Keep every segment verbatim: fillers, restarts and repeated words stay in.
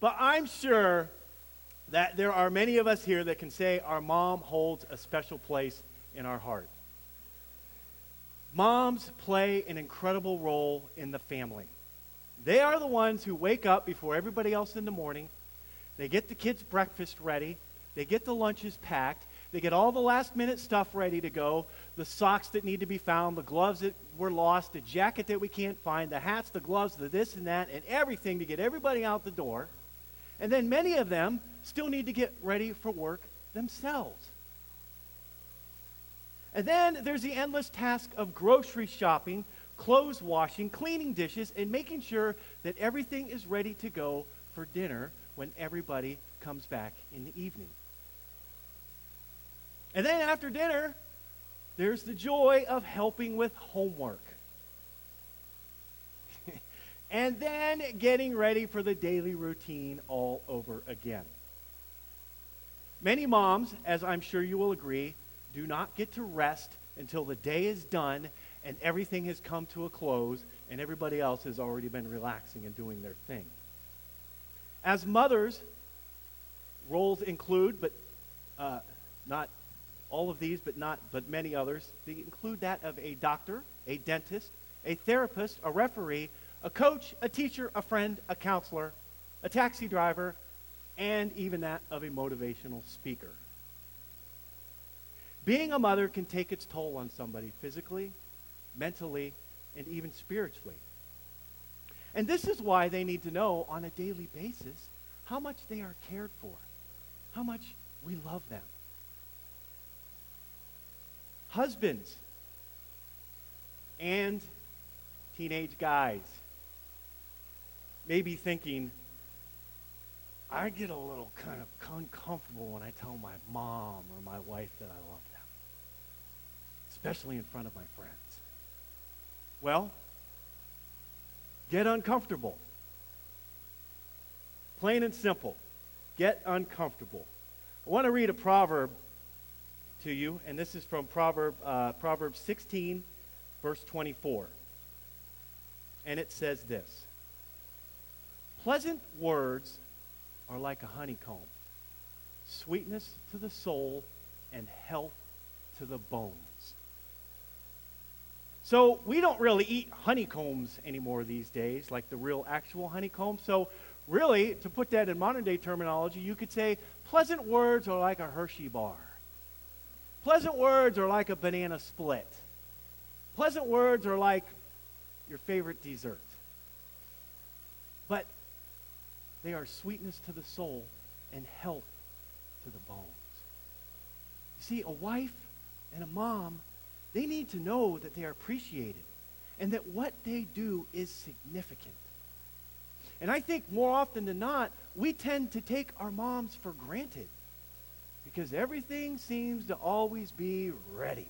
But I'm sure that there are many of us here that can say our mom holds a special place in our heart. Moms play an incredible role in the family. They are the ones who wake up before everybody else in the morning. They get the kids' breakfast ready. They get the lunches packed. They get all the last-minute stuff ready to go, the socks that need to be found, the gloves that were lost, the jacket that we can't find, the hats, the gloves, the this and that, and everything to get everybody out the door. And then many of them still need to get ready for work themselves. And then there's the endless task of grocery shopping, clothes washing, cleaning dishes, and making sure that everything is ready to go for dinner when everybody comes back in the evening. And then after dinner, there's the joy of helping with homework. And then getting ready for the daily routine all over again. Many moms, as I'm sure you will agree, do not get to rest until the day is done and everything has come to a close and everybody else has already been relaxing and doing their thing. As mothers, roles include, but uh, not all of these, but not, but many others. They include that of a doctor, a dentist, a therapist, a referee, a coach, a teacher, a friend, a counselor, a taxi driver, and even that of a motivational speaker. Being a mother can take its toll on somebody physically, mentally, and even spiritually. And this is why they need to know on a daily basis how much they are cared for, how much we love them. Husbands and teenage guys may be thinking, I get a little kind of uncomfortable when I tell my mom or my wife that I love them, especially in front of my friends. Well, get uncomfortable. Plain and simple. Get uncomfortable. I want to read a proverb to you, and this is from Proverb, uh, Proverbs sixteen, verse twenty-four. And it says this: pleasant words are like a honeycomb, sweetness to the soul and health to the bones. So we don't really eat honeycombs anymore these days, like the real actual honeycomb. So really, to put that in modern day terminology, you could say pleasant words are like a Hershey bar. Pleasant words are like a banana split. Pleasant words are like your favorite dessert. But they are sweetness to the soul and health to the bones. You see, a wife and a mom, they need to know that they are appreciated and that what they do is significant. And I think more often than not, we tend to take our moms for granted because everything seems to always be ready.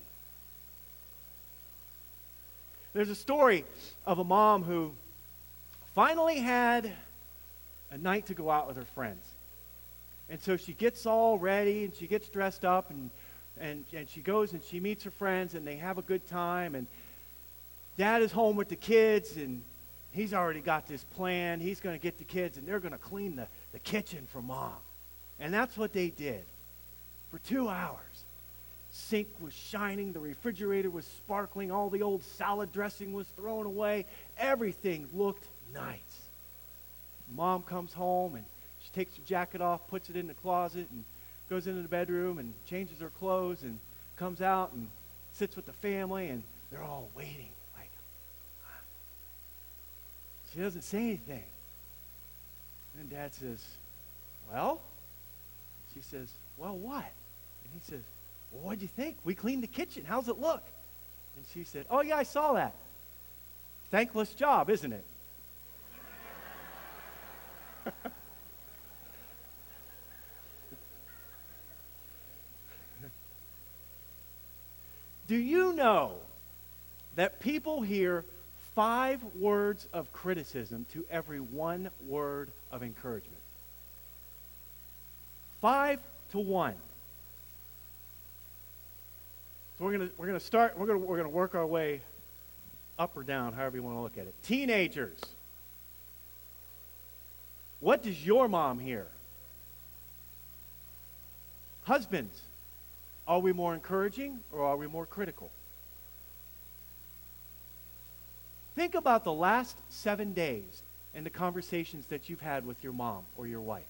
There's a story of a mom who finally had a night to go out with her friends. And so she gets all ready and she gets dressed up and, and, and she goes and she meets her friends and they have a good time. And dad is home with the kids and he's already got this plan. He's going to get the kids and they're going to clean the, the kitchen for mom. And that's what they did for two hours. Sink was shining, the refrigerator was sparkling, all the old salad dressing was thrown away. Everything looked nice. Mom comes home and she takes her jacket off, puts it in the closet, and goes into the bedroom and changes her clothes and comes out and sits with the family, and they're all waiting. Like, she doesn't say anything. And then dad says, well? She says, well, what? And he says, well, what'd you think? We cleaned the kitchen. How's it look? And she said, oh, yeah, I saw that. Thankless job, isn't it? Do you know that people hear five words of criticism to every one word of encouragement? Five to one. So we're gonna we're gonna start. We're gonna we're gonna work our way up or down, however you want to look at it. Teenagers. What does your mom hear? Husbands, are we more encouraging or are we more critical? Think about the last seven days and the conversations that you've had with your mom or your wife.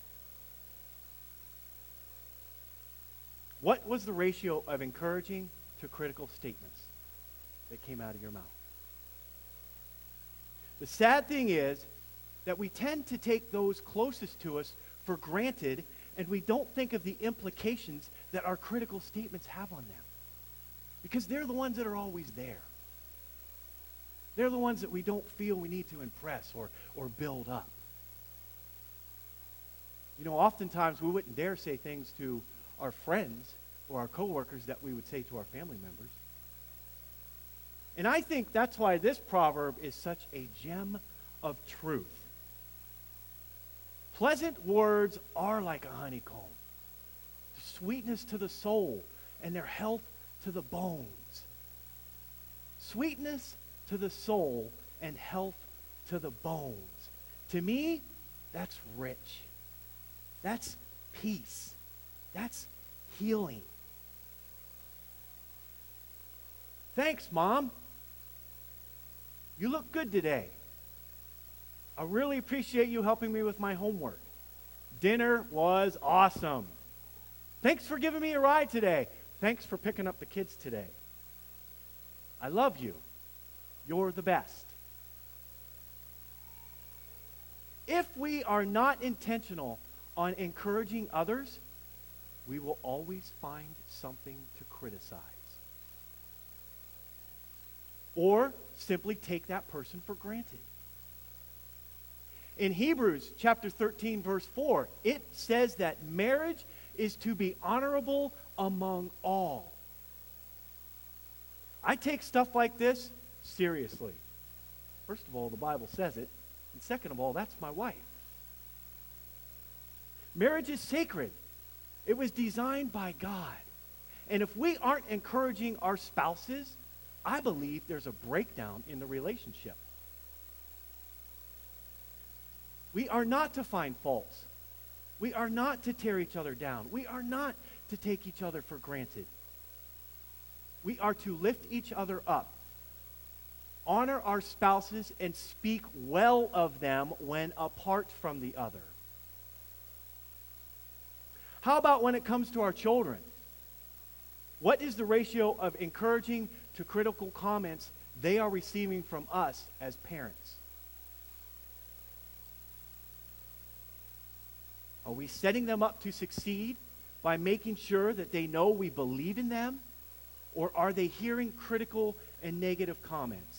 What was the ratio of encouraging to critical statements that came out of your mouth? The sad thing is that we tend to take those closest to us for granted, and we don't think of the implications that our critical statements have on them. Because they're the ones that are always there. They're the ones that we don't feel we need to impress or, or build up. You know, oftentimes we wouldn't dare say things to our friends or our coworkers that we would say to our family members. And I think that's why this proverb is such a gem of truth. Pleasant words are like a honeycomb, sweetness to the soul, and their health to the bones. Sweetness to the soul and health to the bones. To me, that's rich. That's peace. That's healing. Thanks, Mom. You look good today. I really appreciate you helping me with my homework. Dinner was awesome. Thanks for giving me a ride today. Thanks for picking up the kids today. I love you. You're the best. If we are not intentional on encouraging others, we will always find something to criticize. Or simply take that person for granted. In Hebrews chapter thirteen, verse four, it says that marriage is to be honorable among all. I take stuff like this seriously. First of all, the Bible says it. And second of all, that's my wife. Marriage is sacred. It was designed by God. And if we aren't encouraging our spouses, I believe there's a breakdown in the relationship. We are not to find faults. We are not to tear each other down. We are not to take each other for granted. We are to lift each other up, honor our spouses, and speak well of them when apart from the other. How about when it comes to our children? What is the ratio of encouraging to critical comments they are receiving from us as parents? Are we setting them up to succeed by making sure that they know we believe in them? Or are they hearing critical and negative comments?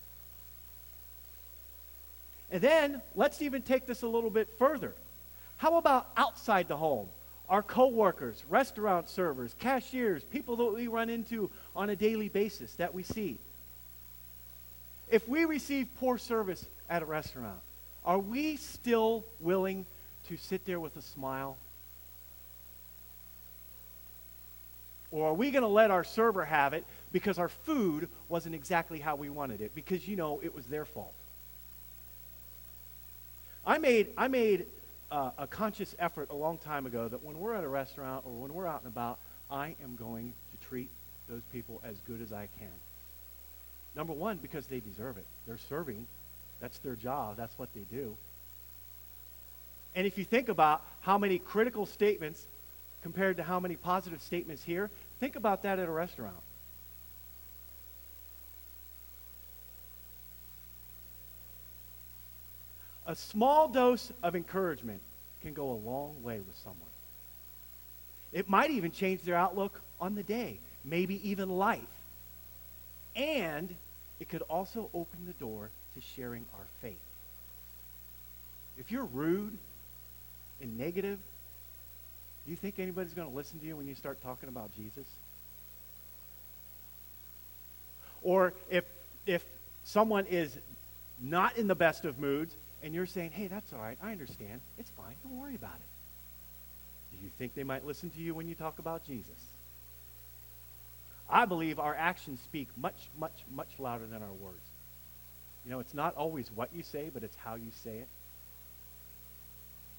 And then, let's even take this a little bit further. How about outside the home? Our coworkers, restaurant servers, cashiers, people that we run into on a daily basis that we see. If we receive poor service at a restaurant, are we still willing to sit there with a smile? Or are we going to let our server have it because our food wasn't exactly how we wanted it? Because, you know, it was their fault. I made, I made uh, a conscious effort a long time ago that when we're at a restaurant or when we're out and about, I am going to treat those people as good as I can. Number one, because they deserve it. They're serving. That's their job. That's what they do. And if you think about how many critical statements compared to how many positive statements here, think about that at a restaurant. A small dose of encouragement can go a long way with someone. It might even change their outlook on the day, maybe even life. And it could also open the door to sharing our faith. If you're rude and negative, do you think anybody's going to listen to you when you start talking about Jesus? Or if if someone is not in the best of moods and you're saying, hey, that's all right, I understand, it's fine, don't worry about it. Do you think they might listen to you when you talk about Jesus? I believe our actions speak much, much, much louder than our words. You know, it's not always what you say, but it's how you say it.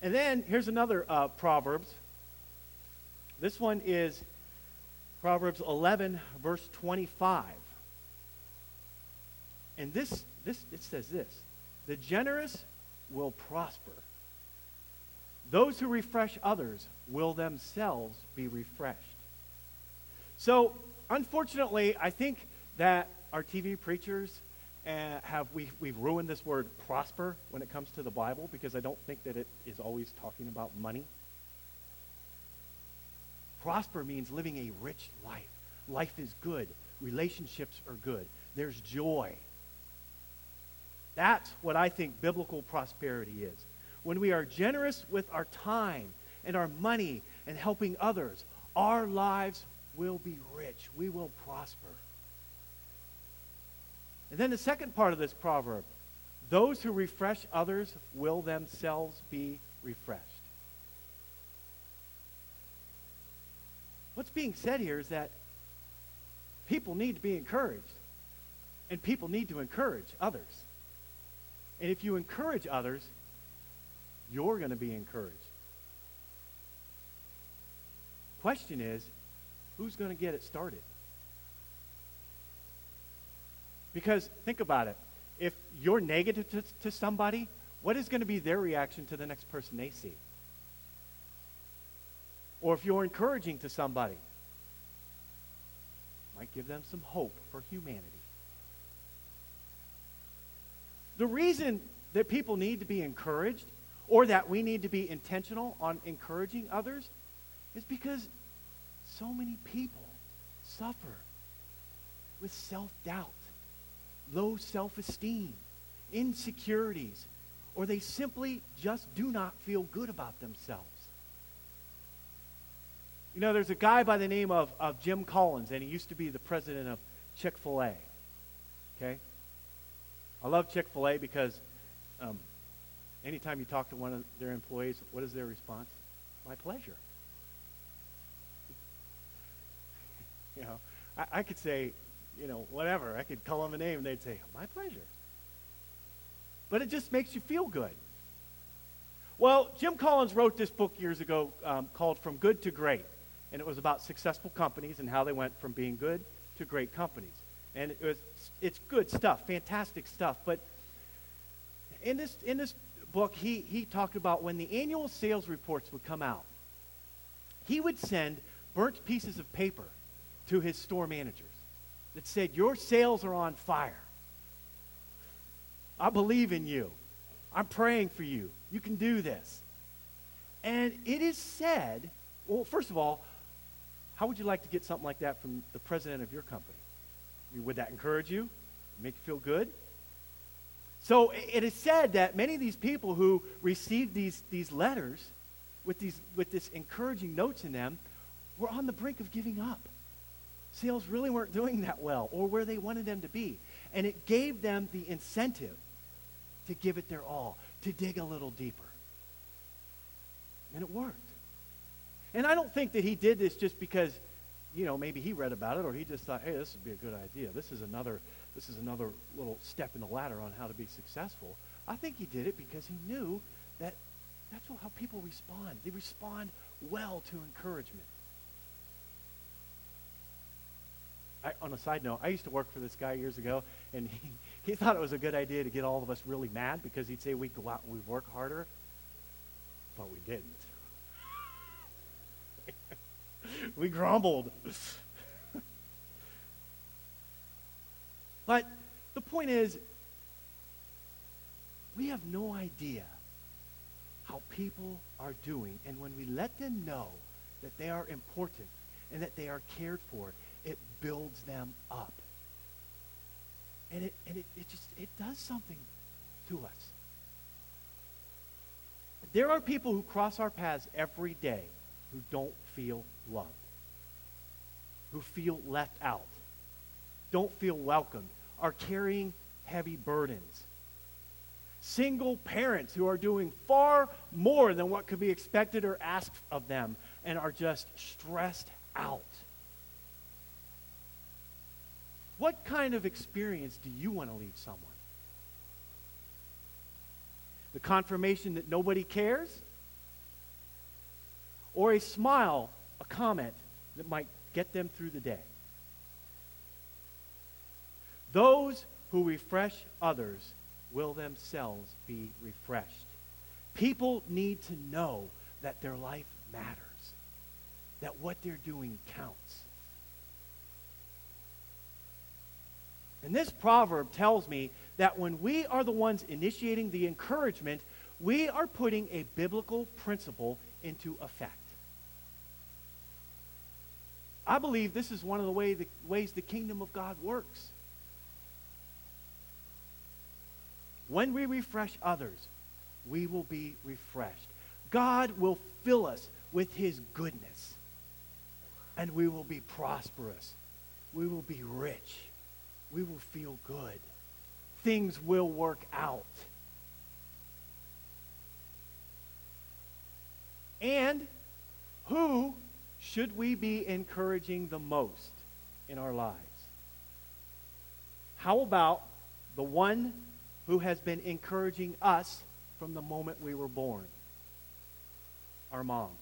And then here's another uh, Proverbs. This one is Proverbs eleven, verse twenty-five. And this, this it says this: the generous will prosper. Those who refresh others will themselves be refreshed. So, unfortunately, I think that our T V preachers uh, have we we've ruined this word prosper when it comes to the Bible, because I don't think that it is always talking about money. Prosper means living a rich life. Life is good. Relationships are good. There's joy. That's what I think biblical prosperity is. When we are generous with our time and our money and helping others, our lives will be rich. We will prosper. And then the second part of this proverb: those who refresh others will themselves be refreshed. What's being said here is that people need to be encouraged, and people need to encourage others. And if you encourage others, you're going to be encouraged. Question is, who's going to get it started? Because think about it. If you're negative to, to somebody, what is going to be their reaction to the next person they see? Or if you're encouraging to somebody, might give them some hope for humanity. The reason that people need to be encouraged, or that we need to be intentional on encouraging others, is because so many people suffer with self-doubt, low self-esteem, insecurities, or they simply just do not feel good about themselves. You know, there's a guy by the name of, of Jim Collins, and he used to be the president of Chick-fil-A. Okay? I love Chick-fil-A because um, anytime you talk to one of their employees, what is their response? My pleasure. You know, I, I could say, you know, whatever. I could call them a name, and they'd say, my pleasure. But it just makes you feel good. Well, Jim Collins wrote this book years ago um, called From Good to Great. And it was about successful companies and how they went from being good to great companies. And it was, it's good stuff, fantastic stuff. But in this in this book, he, he talked about when the annual sales reports would come out, he would send burnt pieces of paper to his store managers that said, your sales are on fire. I believe in you. I'm praying for you. You can do this. And it is said, well, first of all, how would you like to get something like that from the president of your company? I mean, would that encourage you? Make you feel good? So it is said that many of these people who received these, these letters with, these, with this encouraging notes in them were on the brink of giving up. Sales really weren't doing that well or where they wanted them to be. And it gave them the incentive to give it their all, to dig a little deeper. And it worked. And I don't think that he did this just because, you know, maybe he read about it or he just thought, hey, this would be a good idea. This is another, this is another little step in the ladder on how to be successful. I think he did it because he knew that that's how people respond. They respond well to encouragement. I, on a side note, I used to work for this guy years ago, and he, he thought it was a good idea to get all of us really mad because he'd say we'd go out and we'd work harder, but we didn't. We grumbled. But the point is, we have no idea how people are doing. And when we let them know that they are important and that they are cared for, it builds them up. And it, and it, it just, it does something to us. There are people who cross our paths every day who don't feel loved, who feel left out, don't feel welcomed, are carrying heavy burdens. Single parents who are doing far more than what could be expected or asked of them and are just stressed out. What kind of experience do you want to leave someone? The confirmation that nobody cares? or a smile, a comment that might get them through the day. Those who refresh others will themselves be refreshed. People need to know that their life matters, that what they're doing counts. And this proverb tells me that when we are the ones initiating the encouragement, we are putting a biblical principle into effect. I believe this is one of the way the ways the kingdom of God works. When we refresh others, we will be refreshed. God will fill us with his goodness, and we will be prosperous. We will be rich. We will feel good. Things will work out. And who should we be encouraging the most in our lives? How about the one who has been encouraging us from the moment we were born? Our moms.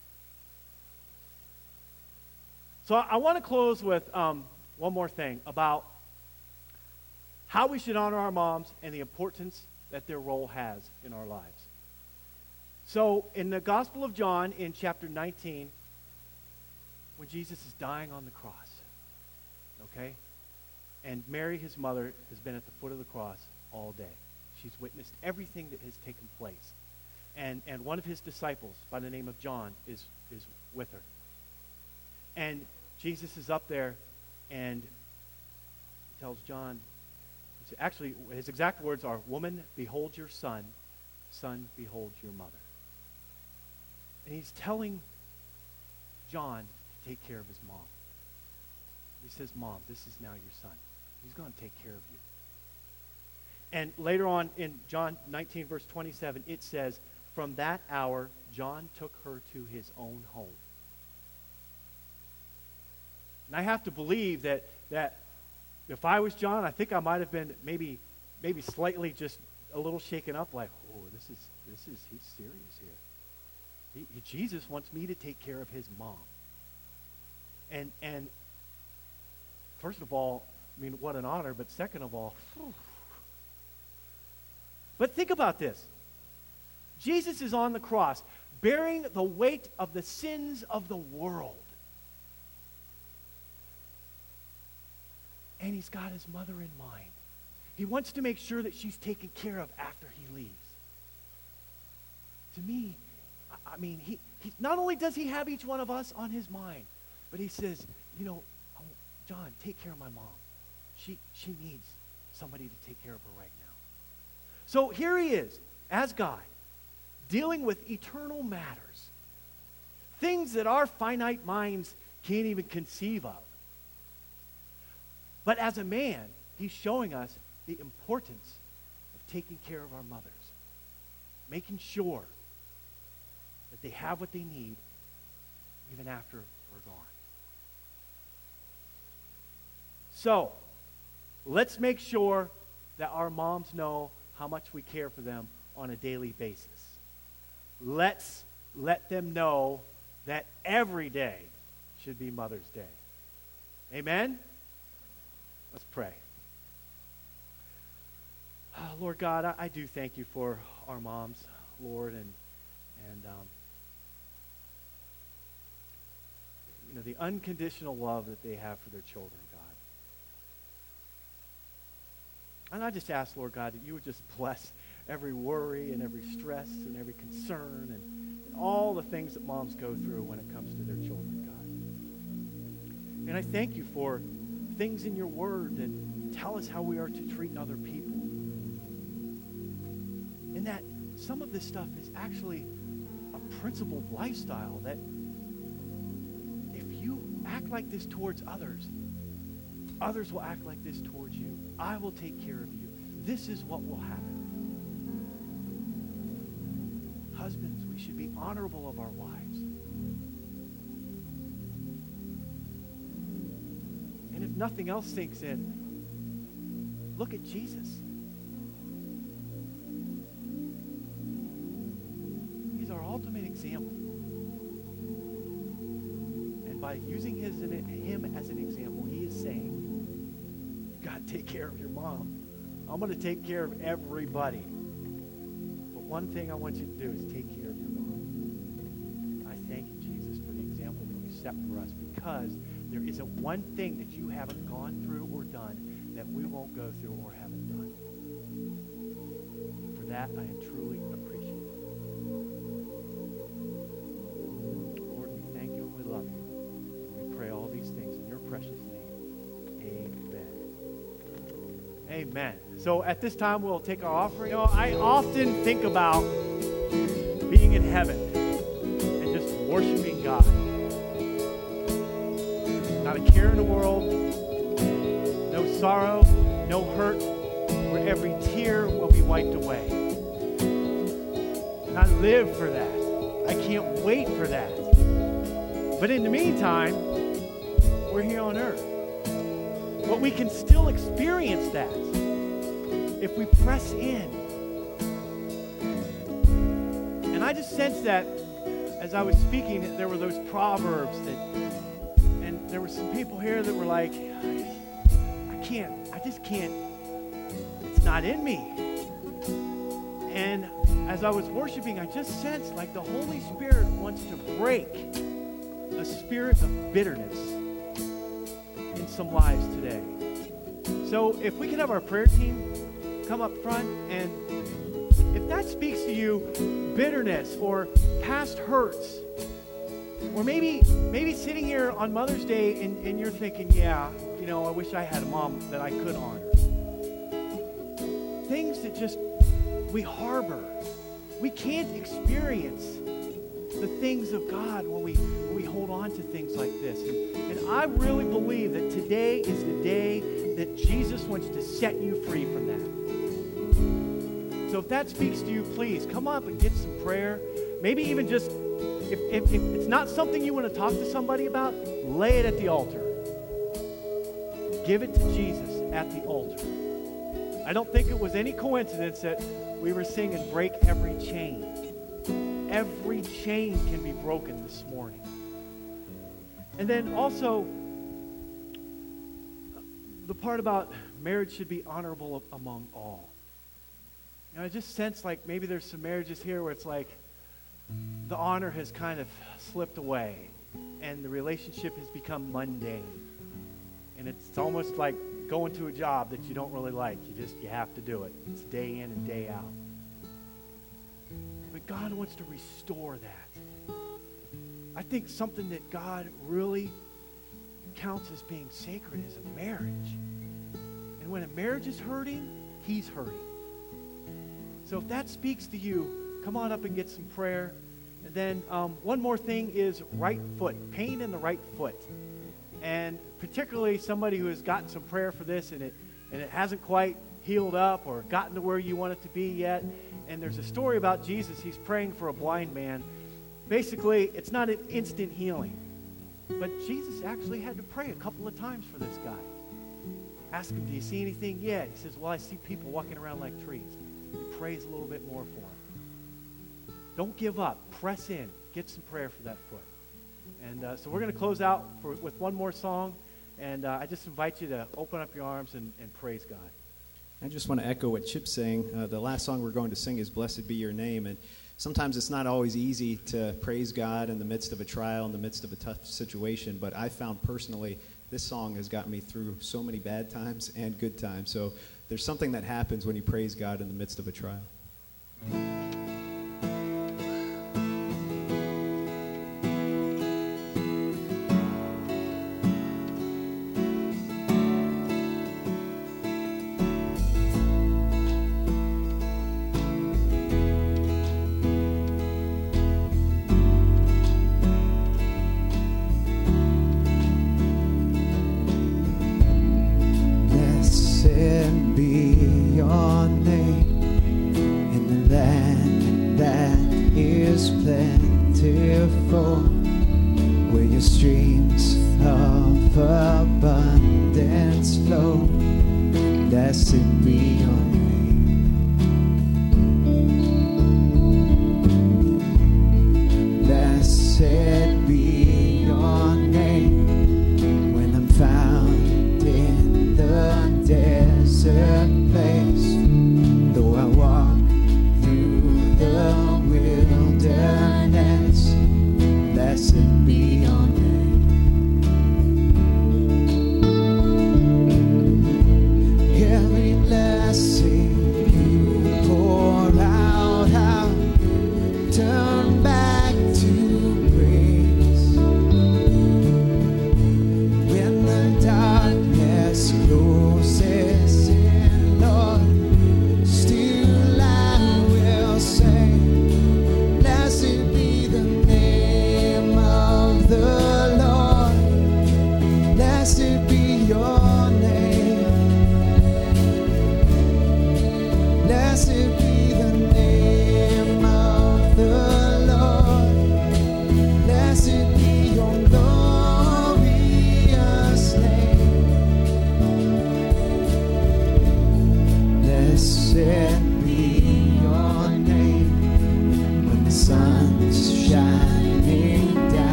So I, I want to close with um, one more thing about how we should honor our moms and the importance that their role has in our lives. So in the Gospel of John, in chapter nineteen, when Jesus is dying on the cross, okay? And Mary, his mother, has been at the foot of the cross all day. She's witnessed everything that has taken place. And, and one of his disciples, by the name of John, is, is with her. And Jesus is up there and he tells John, actually, his exact words are, "Woman, behold your son. Son, behold your mother." And he's telling John to take care of his mom. He says, "Mom, this is now your son. He's going to take care of you." And later on in John nineteen, verse twenty-seven, it says, "From that hour, John took her to his own home." And I have to believe that that if I was John, I think I might have been maybe maybe slightly just a little shaken up, like, "Oh, this is this is he's serious here. He, he, Jesus wants me to take care of his mom." And and first of all, I mean, what an honor, but second of all, whew. But think about this. Jesus is on the cross, bearing the weight of the sins of the world. And he's got his mother in mind. He wants to make sure that she's taken care of after he leaves. To me, I, I mean, he, he not only does he have each one of us on his mind, but he says, you know, oh, John, take care of my mom. She, she needs somebody to take care of her right now. So here he is, as God, dealing with eternal matters, things that our finite minds can't even conceive of. But as a man, he's showing us the importance of taking care of our mothers, making sure that they have what they need even after we're gone. So, let's make sure that our moms know how much we care for them on a daily basis. Let's let them know that every day should be Mother's Day. Amen? Let's pray. Oh, Lord God, I, I do thank you for our moms, Lord, and and um, you know, the unconditional love that they have for their children, God. And I just ask, Lord God, that you would just bless every worry and every stress and every concern and, and all the things that moms go through when it comes to their children, God. And I thank you for things in your word that tell us how we are to treat other people. And that some of this stuff is actually a principled lifestyle, that if you act like this towards others, others will act like this towards you. I will take care of you. This is what will happen. Husbands, we should be honorable of our wives. And if nothing else sinks in, look at Jesus. He's our ultimate example. by using his, him as an example, he is saying, you got to take care of your mom. I'm going to take care of everybody. But one thing I want you to do is take care of your mom. I thank you, Jesus, for the example that you set for us, because there isn't one thing that you haven't gone through or done that we won't go through or haven't done. For that, I truly appreciate it. Lord, we thank you and we love you. We pray all these things in your precious name. Amen. Amen. So at this time, we'll take our offering. You know, I often think about being in heaven and just worshiping God. Not a care in the world, no sorrow, no hurt, where every tear will be wiped away. And I live for that. I can't wait for that. But in the meantime, we're here on earth. But we can still experience that if we press in. And I just sense that as I was speaking, there were those proverbs that, and there were some people here that were like, I can't, I just can't, it's not in me. And as I was worshiping, I just sensed like the Holy Spirit wants to break a spirit of bitterness in some lives today. So if we could have our prayer team come up front, and if that speaks to you, bitterness or past hurts, or maybe maybe sitting here on Mother's Day and, and you're thinking, yeah, you know, I wish I had a mom that I could honor. Things that just we harbor. We can't experience the things of God when we when we hold on to things like this. And, and I really believe that today is the day that Jesus wants to set you free from that. So if that speaks to you, please come up and get some prayer. Maybe even just, if, if, if it's not something you want to talk to somebody about, lay it at the altar. Give it to Jesus at the altar. I don't think it was any coincidence that we were singing Break Every Chain. Every chain can be broken this morning. And then also, the part about marriage should be honorable among all. You know, I just sense like maybe there's some marriages here where it's like the honor has kind of slipped away and the relationship has become mundane. And it's almost like going to a job that you don't really like. You just, you have to do it. It's day in and day out. But God wants to restore that. I think something that God really counts as being sacred is a marriage. And when a marriage is hurting, he's hurting. So if that speaks to you, come on up and get some prayer. And then um, one more thing is right foot, pain in the right foot. And particularly somebody who has gotten some prayer for this and it and it hasn't quite healed up or gotten to where you want it to be yet. And there's a story about Jesus. He's praying for a blind man. Basically, it's not an instant healing. But Jesus actually had to pray a couple of times for this guy. Ask him, do you see anything? Yeah. He says, well, I see people walking around like trees. He prays a little bit more for him. Don't give up. Press in. Get some prayer for that foot. And uh, so we're going to close out for, with one more song. And uh, I just invite you to open up your arms and, and praise God. I just want to echo what Chip's saying. Uh, the last song we're going to sing is Blessed Be Your Name. And sometimes it's not always easy to praise God in the midst of a trial, in the midst of a tough situation. But I found personally this song has gotten me through so many bad times and good times. So there's something that happens when you praise God in the midst of a trial. Blessed be your name. to